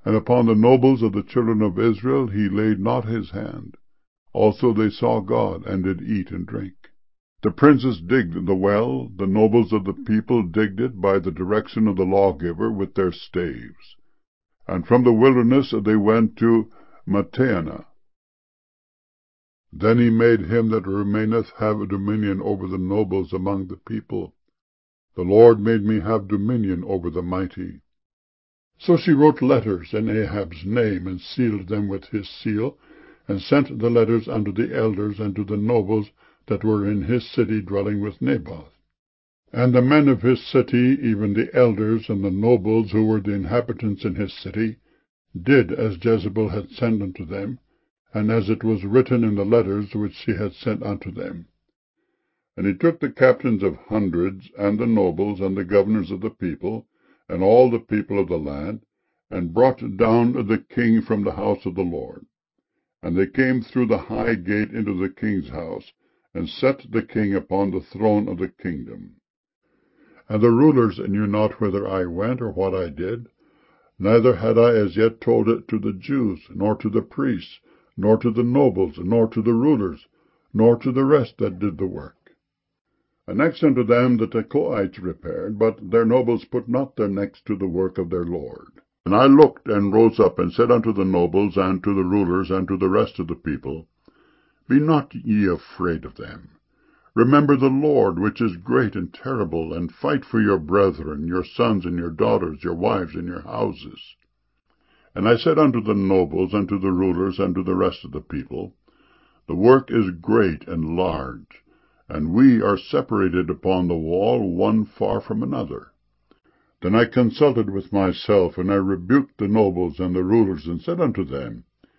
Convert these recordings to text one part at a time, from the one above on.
And upon the nobles of the children of Israel he laid not his hand. Also they saw God, and did eat and drink. The princes digged the well, the nobles of the people digged it by the direction of the lawgiver with their staves. And from the wilderness they went to Matteanah. Then he made him that remaineth have dominion over the nobles among the people. The Lord made me have dominion over the mighty. So she wrote letters in Ahab's name, and sealed them with his seal, and sent the letters unto the elders and to the nobles that were in his city dwelling with Naboth. And the men of his city, even the elders and the nobles who were the inhabitants in his city, did as Jezebel had sent unto them, and as it was written in the letters which she had sent unto them. And he took the captains of hundreds, and the nobles, and the governors of the people, and all the people of the land, and brought down the king from the house of the Lord. And they came through the high gate into the king's house, and set the king upon the throne of the kingdom. And the rulers knew not whither I went, or what I did, neither had I as yet told it to the Jews, nor to the priests, nor to the nobles, nor to the rulers, nor to the rest that did the work. And next unto them the Tekoites repaired, but their nobles put not their necks to the work of their Lord. And I looked, and rose up, and said unto the nobles, and to the rulers, and to the rest of the people, Be not ye afraid of them. Remember the Lord, which is great and terrible, and fight for your brethren, your sons and your daughters, your wives and your houses. And I said unto the nobles, and to the rulers, and to the rest of the people, The work is great and large, and we are separated upon the wall, one far from another. Then I consulted with myself, and I rebuked the nobles and the rulers, and said unto them,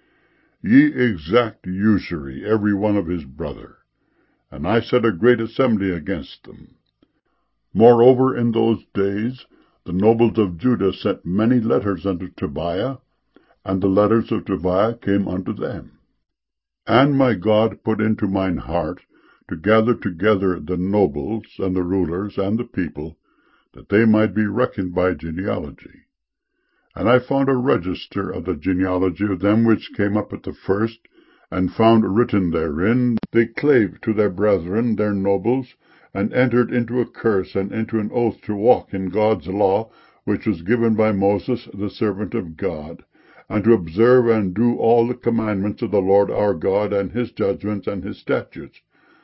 Ye exact usury, every one of his brother. And I set a great assembly against them. Moreover, in those days the nobles of Judah sent many letters unto Tobiah, and the letters of Tobiah came unto them. And my God put into mine heart to gather together the nobles, and the rulers, and the people, that they might be reckoned by genealogy. And I found a register of the genealogy of them which came up at the first, and found written therein, They clave to their brethren, their nobles, and entered into a curse and into an oath to walk in God's law, which was given by Moses, the servant of God, and to observe and do all the commandments of the Lord our God, and his judgments and his statutes.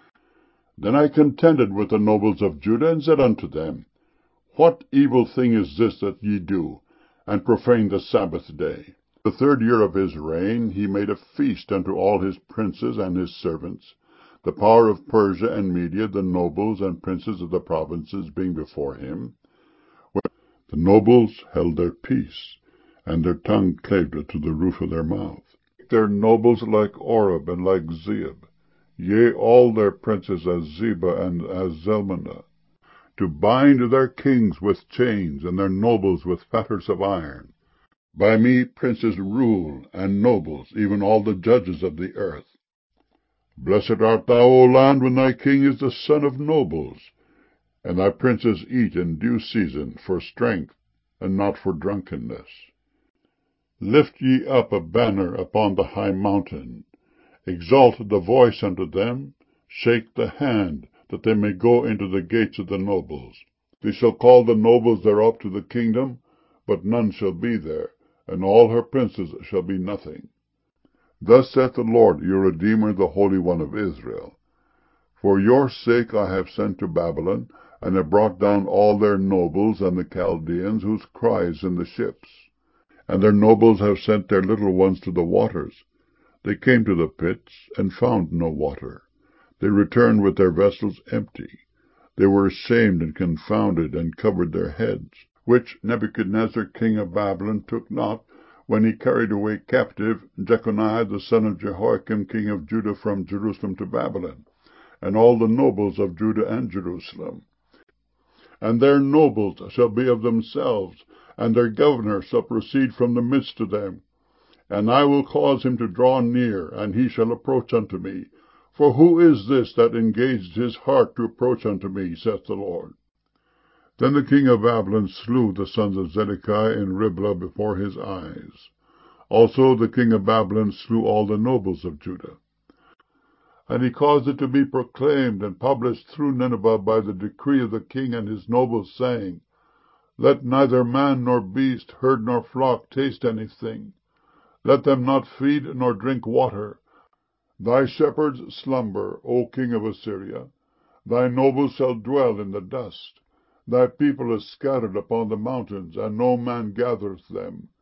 Then I contended with the nobles of Judah, and said unto them, What evil thing is this that ye do, and profane the Sabbath day? The 3rd year of his reign he made a feast unto all his princes and his servants, the power of Persia and Media, the nobles and princes of the provinces being before him. The nobles held their peace, and their tongue clave to the roof of their mouth. Their nobles like Oreb and like Zeeb, yea, all their princes as Zebah and as Zalmunna, to bind their kings with chains, and their nobles with fetters of iron. By me princes rule, and nobles, even all the judges of the earth. Blessed art thou, O land, when thy king is the son of nobles, and thy princes eat in due season, for strength, and not for drunkenness. Lift ye up a banner upon the high mountain, exalt the voice unto them, shake the hand, that they may go into the gates of the nobles. They shall call the nobles thereof to the kingdom, but none shall be there, and all her princes shall be nothing. Thus saith the Lord, your Redeemer, the Holy One of Israel. For your sake I have sent to Babylon, and have brought down all their nobles and the Chaldeans, whose cry is in the ships. And their nobles have sent their little ones to the waters. They came to the pits, and found no water. They returned with their vessels empty. They were ashamed and confounded, and covered their heads, which Nebuchadnezzar king of Babylon took not, when he carried away captive Jeconiah the son of Jehoiakim king of Judah from Jerusalem to Babylon, and all the nobles of Judah and Jerusalem. And their nobles shall be of themselves, and their governor shall proceed from the midst of them. And I will cause him to draw near, and he shall approach unto me. For who is this that engaged his heart to approach unto me, saith the Lord? Then the king of Babylon slew the sons of Zedekiah in Riblah before his eyes. Also the king of Babylon slew all the nobles of Judah. And he caused it to be proclaimed and published through Nineveh by the decree of the king and his nobles, saying, Let neither man nor beast, herd nor flock taste anything. Let them not feed nor drink water. Thy shepherds slumber, O king of Assyria. Thy nobles shall dwell in the dust. Thy people is scattered upon the mountains, and no man gathereth them.